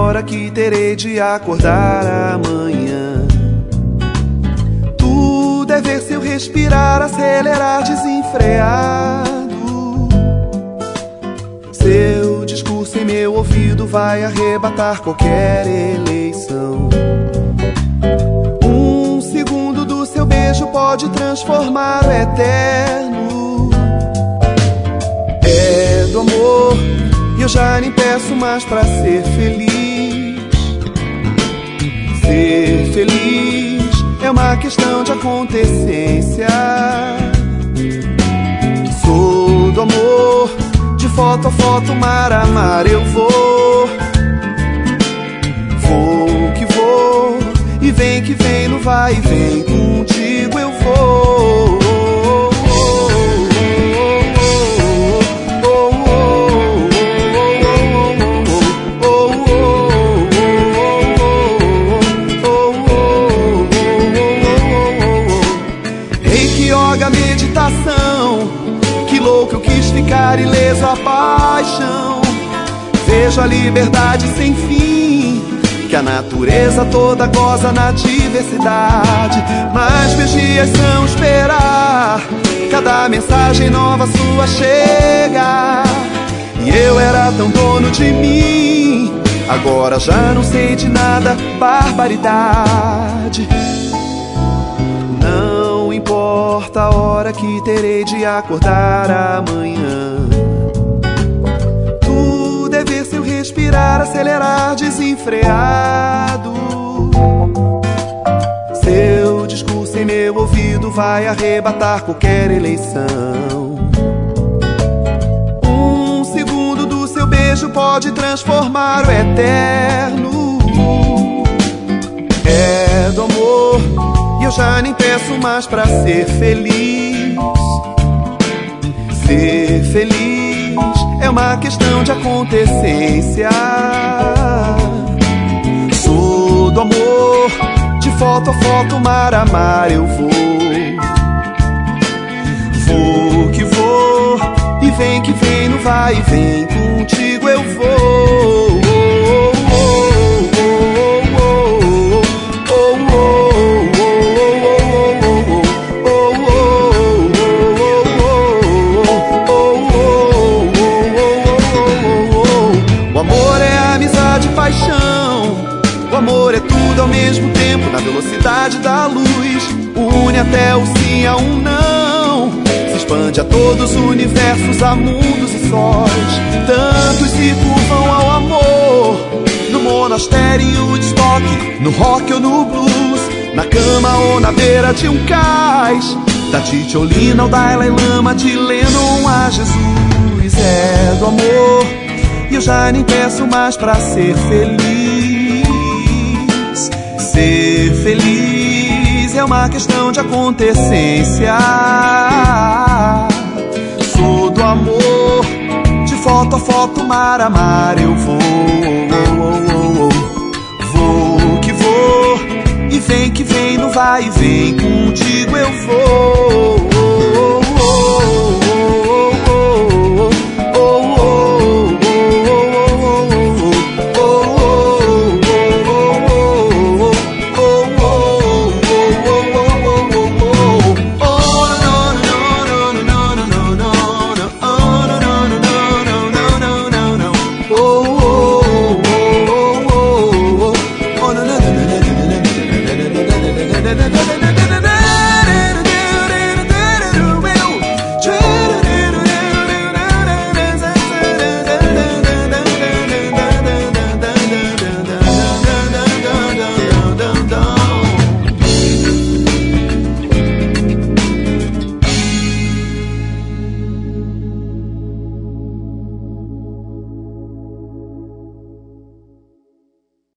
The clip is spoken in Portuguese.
hora que terei de acordar amanhã. Tudo é ver seu respirar, acelerar desenfreado. Seu discurso em meu ouvido vai arrebatar qualquer eleição. Um segundo do seu beijo pode transformar o eterno. É do amor e eu já nem peço mais pra ser feliz. Ser feliz é uma questão de acontecência. Sou do amor, de foto a foto, mar a mar eu vou. Vou que vou, e vem que vem, no vai e vem, contigo eu vou. Meditação, que louco eu quis ficar ileso à paixão. Vejo a liberdade sem fim, que a natureza toda goza na diversidade. Mas meus dias são esperar cada mensagem nova sua chega. E eu era tão dono de mim, agora já não sei de nada, barbaridade. Não importa a hora que terei de acordar amanhã. Tudo é ver seu respirar, acelerar desenfreado. Seu discurso em meu ouvido vai arrebatar qualquer eleição. Um segundo do seu beijo pode transformar o eterno. É do amor e eu já nem peço mais pra ser feliz. Ser feliz é uma questão de acontecência. Sou do amor, de foto a foto, mar a mar eu vou. Vou que vou, e vem que vem, no vai e vem, contigo eu vou. O amor é tudo ao mesmo tempo, na velocidade da luz. Une até o sim a um não. Se expande a todos os universos, a mundos e sóis. Tantos se curvam ao amor, no monastério e o destoque, no rock ou no blues, na cama ou na beira de um cais, da Titiolina ao Dalai Lama, de Lennon a Jesus. É do amor e eu já nem peço mais pra ser feliz. Ser feliz é uma questão de acontecência. Sou do amor, de foto a foto, mar a mar eu vou. Vou que vou, e vem que vem, no vai e vem, contigo eu vou.